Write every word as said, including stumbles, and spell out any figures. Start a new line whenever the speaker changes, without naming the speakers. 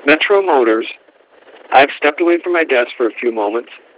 Metro Motors. I've stepped away from my desk for a few moments